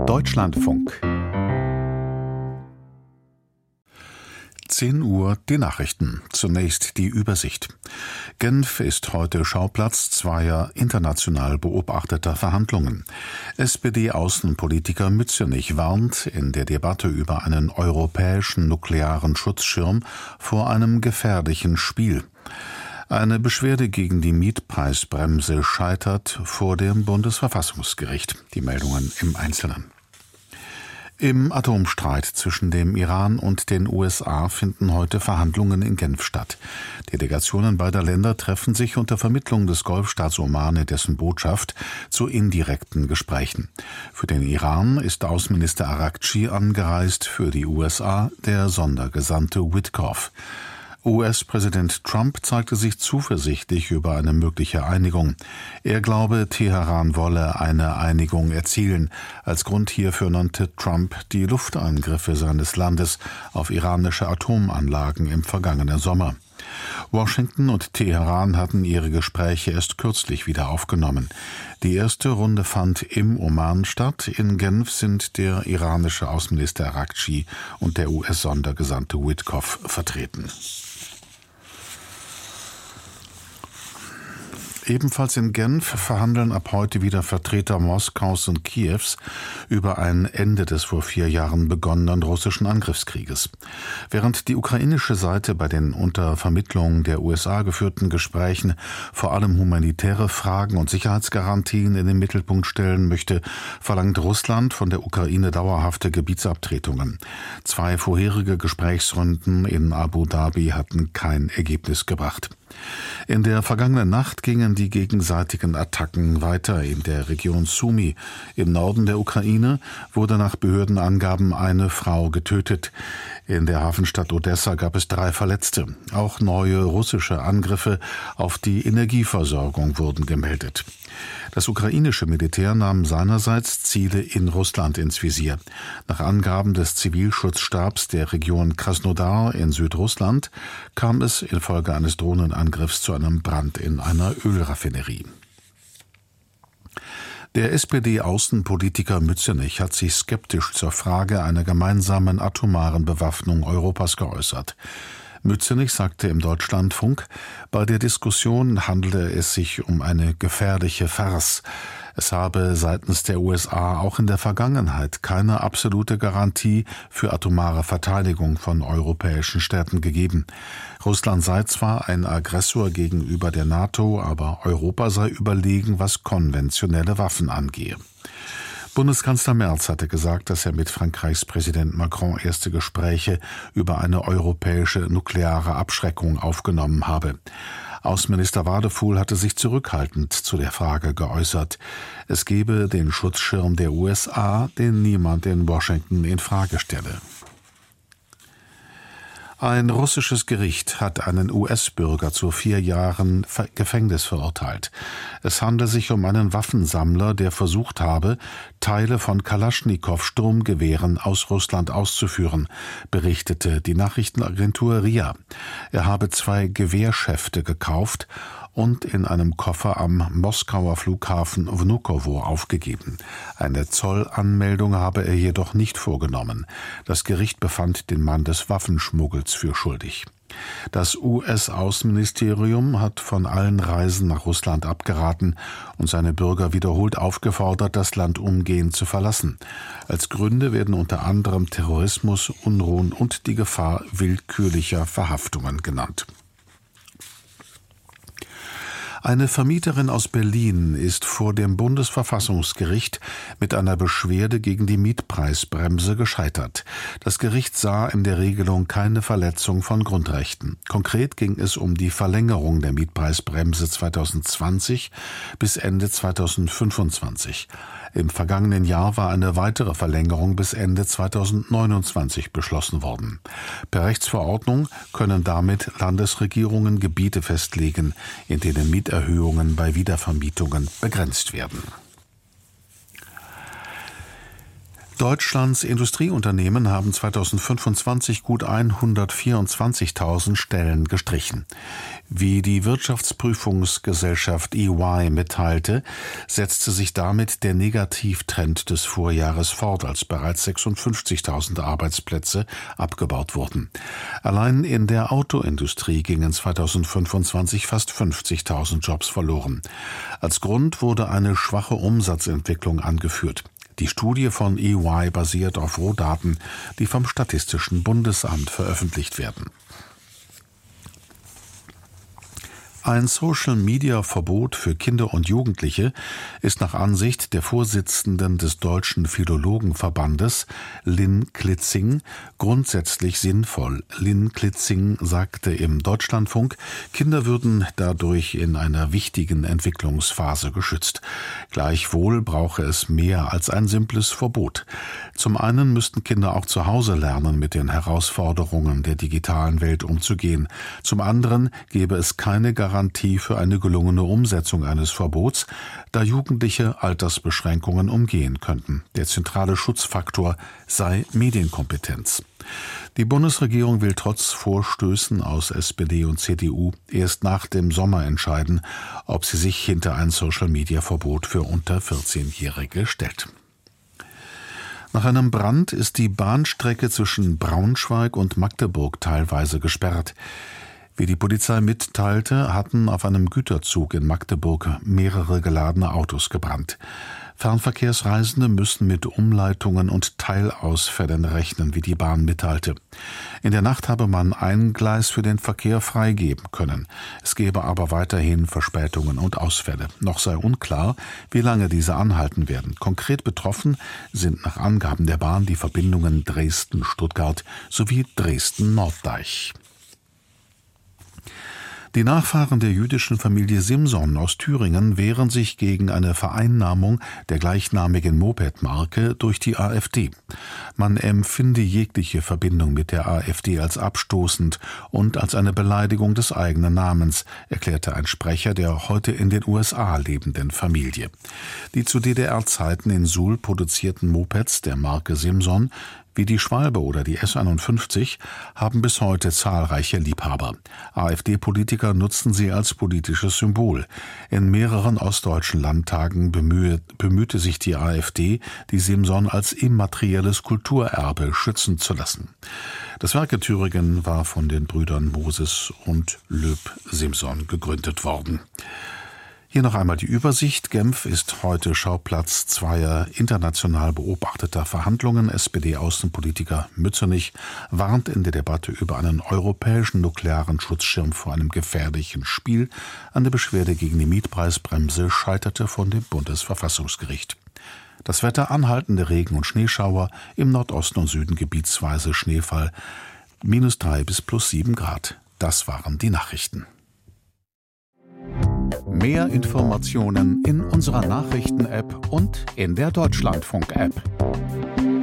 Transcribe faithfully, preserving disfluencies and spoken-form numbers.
Deutschlandfunk. zehn Uhr die Nachrichten. Zunächst die Übersicht. Genf ist heute Schauplatz zweier international beobachteter Verhandlungen. S P D-Außenpolitiker Mützenich warnt in der Debatte über einen europäischen nuklearen Schutzschirm vor einem gefährlichen Spiel. Eine Beschwerde gegen die Mietpreisbremse scheitert vor dem Bundesverfassungsgericht. Die Meldungen im Einzelnen. Im Atomstreit zwischen dem Iran und den U S A finden heute Verhandlungen in Genf statt. Delegationen beider Länder treffen sich unter Vermittlung des Golfstaats Oman in dessen Botschaft zu indirekten Gesprächen. Für den Iran ist Außenminister Araghchi angereist, für die U S A der Sondergesandte Witkoff. U S-Präsident Trump zeigte sich zuversichtlich über eine mögliche Einigung. Er glaube, Teheran wolle eine Einigung erzielen. Als Grund hierfür nannte Trump die Luftangriffe seines Landes auf iranische Atomanlagen im vergangenen Sommer. Washington und Teheran hatten ihre Gespräche erst kürzlich wieder aufgenommen. Die erste Runde fand im Oman statt. In Genf sind der iranische Außenminister Araghchi und der U S-Sondergesandte Witkoff vertreten. Ebenfalls in Genf verhandeln ab heute wieder Vertreter Moskaus und Kiews über ein Ende des vor vier Jahren begonnenen russischen Angriffskrieges. Während die ukrainische Seite bei den unter Vermittlung der U S A geführten Gesprächen vor allem humanitäre Fragen und Sicherheitsgarantien in den Mittelpunkt stellen möchte, verlangt Russland von der Ukraine dauerhafte Gebietsabtretungen. Zwei vorherige Gesprächsrunden in Abu Dhabi hatten kein Ergebnis gebracht. In der vergangenen Nacht gingen die gegenseitigen Attacken weiter. In der Region Sumy im Norden der Ukraine wurde nach Behördenangaben eine Frau getötet. In der Hafenstadt Odessa gab es drei Verletzte. Auch neue russische Angriffe auf die Energieversorgung wurden gemeldet. Das ukrainische Militär nahm seinerseits Ziele in Russland ins Visier. Nach Angaben des Zivilschutzstabs der Region Krasnodar in Südrussland kam es infolge eines Drohnenangriffs zu einem Brand in einer Ölraffinerie. Der S P D-Außenpolitiker Mützenich hat sich skeptisch zur Frage einer gemeinsamen atomaren Bewaffnung Europas geäußert. Mützenich sagte im Deutschlandfunk, bei der Diskussion handele es sich um eine gefährliche Farce. Es habe seitens der U S A auch in der Vergangenheit keine absolute Garantie für atomare Verteidigung von europäischen Staaten gegeben. Russland sei zwar ein Aggressor gegenüber der NATO, aber Europa sei überlegen, was konventionelle Waffen angehe. Bundeskanzler Merz hatte gesagt, dass er mit Frankreichs Präsident Macron erste Gespräche über eine europäische nukleare Abschreckung aufgenommen habe. Außenminister Wadefuhl hatte sich zurückhaltend zu der Frage geäußert. Es gebe den Schutzschirm der U S A, den niemand in Washington in Frage stelle. Ein russisches Gericht hat einen U S-Bürger zu vier Jahren Gefängnis verurteilt. Es handelt sich um einen Waffensammler, der versucht habe, Teile von Kalaschnikow-Sturmgewehren aus Russland auszuführen, berichtete die Nachrichtenagentur R I A. Er habe zwei Gewehrschäfte gekauft und in einem Koffer am Moskauer Flughafen Vnukovo aufgegeben. Eine Zollanmeldung habe er jedoch nicht vorgenommen. Das Gericht befand den Mann des Waffenschmuggels für schuldig. Das U S-Außenministerium hat von allen Reisen nach Russland abgeraten und seine Bürger wiederholt aufgefordert, das Land umgehend zu verlassen. Als Gründe werden unter anderem Terrorismus, Unruhen und die Gefahr willkürlicher Verhaftungen genannt. Eine Vermieterin aus Berlin ist vor dem Bundesverfassungsgericht mit einer Beschwerde gegen die Mietpreisbremse gescheitert. Das Gericht sah in der Regelung keine Verletzung von Grundrechten. Konkret ging es um die Verlängerung der Mietpreisbremse zweitausendzwanzig bis Ende zweitausendfünfundzwanzig. Im vergangenen Jahr war eine weitere Verlängerung bis Ende zweitausendneunundzwanzig beschlossen worden. Per Rechtsverordnung können damit Landesregierungen Gebiete festlegen, in denen Mieterhöhungen bei Wiedervermietungen begrenzt werden. Deutschlands Industrieunternehmen haben zweitausendfünfundzwanzig gut hundertvierundzwanzigtausend Stellen gestrichen. Wie die Wirtschaftsprüfungsgesellschaft E Y mitteilte, setzte sich damit der Negativtrend des Vorjahres fort, als bereits sechsundfünfzigtausend Arbeitsplätze abgebaut wurden. Allein in der Autoindustrie gingen zweitausendfünfundzwanzig fast fünfzigtausend Jobs verloren. Als Grund wurde eine schwache Umsatzentwicklung angeführt. Die Studie von E Y basiert auf Rohdaten, die vom Statistischen Bundesamt veröffentlicht werden. Ein Social-Media-Verbot für Kinder und Jugendliche ist nach Ansicht der Vorsitzenden des Deutschen Philologenverbandes, Lynn Klitzing, grundsätzlich sinnvoll. Lynn Klitzing sagte im Deutschlandfunk, Kinder würden dadurch in einer wichtigen Entwicklungsphase geschützt. Gleichwohl brauche es mehr als ein simples Verbot. Zum einen müssten Kinder auch zu Hause lernen, mit den Herausforderungen der digitalen Welt umzugehen. Zum anderen gäbe es keine Garantie für eine gelungene Umsetzung eines Verbots, da Jugendliche Altersbeschränkungen umgehen könnten. Der zentrale Schutzfaktor sei Medienkompetenz. Die Bundesregierung will trotz Vorstößen aus S P D und C D U erst nach dem Sommer entscheiden, ob sie sich hinter ein Social-Media-Verbot für unter vierzehnjährige stellt. Nach einem Brand ist die Bahnstrecke zwischen Braunschweig und Magdeburg teilweise gesperrt. Wie die Polizei mitteilte, hatten auf einem Güterzug in Magdeburg mehrere geladene Autos gebrannt. Fernverkehrsreisende müssen mit Umleitungen und Teilausfällen rechnen, wie die Bahn mitteilte. In der Nacht habe man ein Gleis für den Verkehr freigeben können. Es gebe aber weiterhin Verspätungen und Ausfälle. Noch sei unklar, wie lange diese anhalten werden. Konkret betroffen sind nach Angaben der Bahn die Verbindungen Dresden-Stuttgart sowie Dresden-Norddeich. Die Nachfahren der jüdischen Familie Simson aus Thüringen wehren sich gegen eine Vereinnahmung der gleichnamigen Moped-Marke durch die AfD. Man empfinde jegliche Verbindung mit der AfD als abstoßend und als eine Beleidigung des eigenen Namens, erklärte ein Sprecher der heute in den U S A lebenden Familie. Die zu D D R-Zeiten in Suhl produzierten Mopeds der Marke Simson wie die Schwalbe oder die S einundfünfzig haben bis heute zahlreiche Liebhaber. AfD-Politiker nutzen sie als politisches Symbol. In mehreren ostdeutschen Landtagen bemühe, bemühte sich die AfD, die Simson als immaterielles Kulturerbe schützen zu lassen. Das Werk in Thüringen war von den Brüdern Moses und Löb Simson gegründet worden. Hier noch einmal die Übersicht. Genf ist heute Schauplatz zweier international beobachteter Verhandlungen. S P D-Außenpolitiker Mützenich warnt in der Debatte über einen europäischen nuklearen Schutzschirm vor einem gefährlichen Spiel. Eine Beschwerde gegen die Mietpreisbremse scheiterte vor dem Bundesverfassungsgericht. Das Wetter: anhaltende Regen- und Schneeschauer, im Nordosten und Süden gebietsweise Schneefall, minus drei bis plus sieben Grad. Das waren die Nachrichten. Mehr Informationen in unserer Nachrichten-App und in der Deutschlandfunk-App.